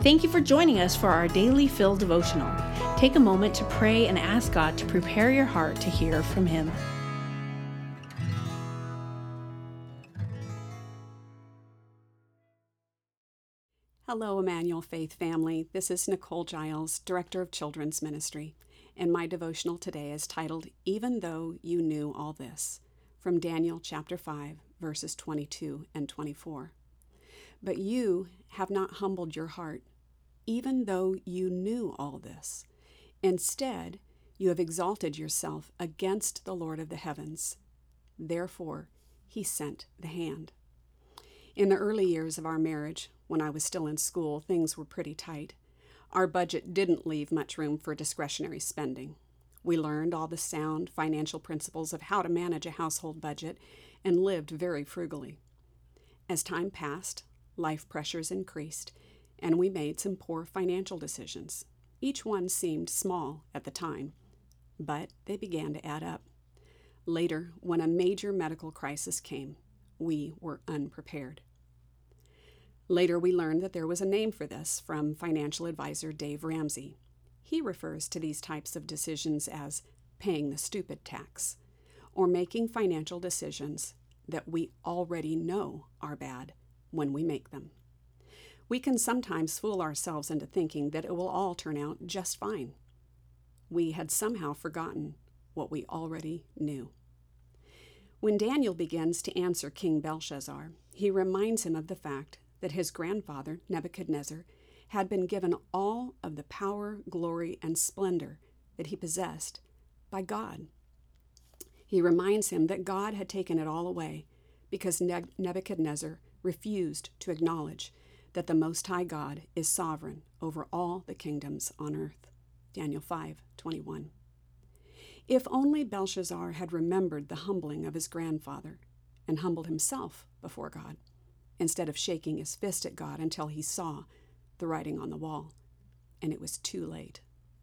Thank you for joining us for our Daily Fill devotional. Take a moment to pray and ask God to prepare your heart to hear from Him. Hello, Emmanuel Faith family. This is Nicole Giles, Director of Children's Ministry, and my devotional today is titled, Even Though You Knew All This, from Daniel chapter 5, verses 22 and 24. But you have not humbled your heart, even though you knew all this. Instead, you have exalted yourself against the Lord of the heavens. Therefore, He sent the hand. In the early years of our marriage, when I was still in school, things were pretty tight. Our budget didn't leave much room for discretionary spending. We learned all the sound financial principles of how to manage a household budget and lived very frugally. As time passed, life pressures increased, and we made some poor financial decisions. Each one seemed small at the time, but they began to add up. Later, when a major medical crisis came, we were unprepared. Later, we learned that there was a name for this from financial advisor Dave Ramsey. He refers to these types of decisions as paying the stupid tax, or making financial decisions that we already know are bad when we make them. We can sometimes fool ourselves into thinking that it will all turn out just fine. We had somehow forgotten what we already knew. When Daniel begins to answer King Belshazzar, he reminds him of the fact that his grandfather, Nebuchadnezzar, had been given all of the power, glory, and splendor that he possessed by God. He reminds him that God had taken it all away because Nebuchadnezzar refused to acknowledge that the Most High God is sovereign over all the kingdoms on earth. Daniel 5:21. If only Belshazzar had remembered the humbling of his grandfather and humbled himself before God, instead of shaking his fist at God until he saw the writing on the wall, and it was too late.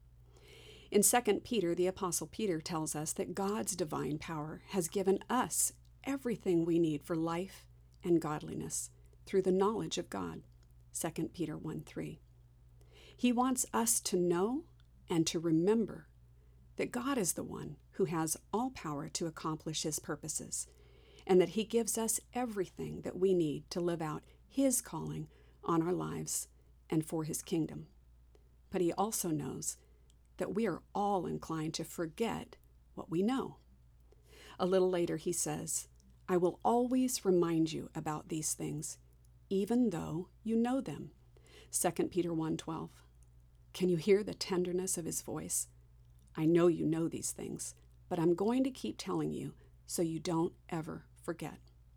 In 2 Peter, the Apostle Peter tells us that God's divine power has given us everything we need for life and godliness through the knowledge of God. 2 Peter 1:3. He wants us to know and to remember that God is the one who has all power to accomplish His purposes, and that He gives us everything that we need to live out His calling on our lives and for His kingdom. But He also knows that we are all inclined to forget what we know. A little later He says, I will always remind you about these things, even though you know them. 2 Peter 1:12. Can you hear the tenderness of His voice? I know you know these things, but I'm going to keep telling you so you don't ever forget.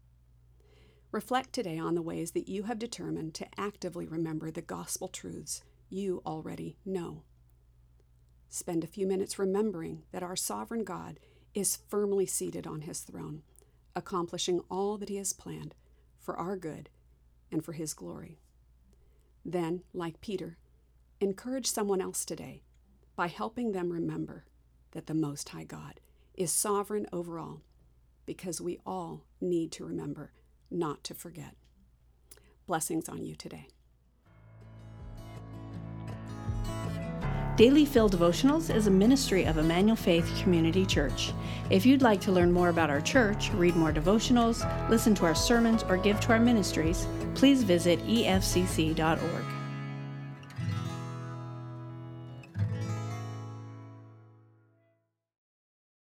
Reflect today on the ways that you have determined to actively remember the gospel truths you already know. Spend a few minutes remembering that our sovereign God is firmly seated on His throne, accomplishing all that He has planned for our good and for His glory. Then, like Peter, encourage someone else today by helping them remember that the Most High God is sovereign over all, because we all need to remember not to forget. Blessings on you today. Daily Fill Devotionals is a ministry of Emmanuel Faith Community Church. If you'd like to learn more about our church, read more devotionals, listen to our sermons, or give to our ministries, please visit efcc.org.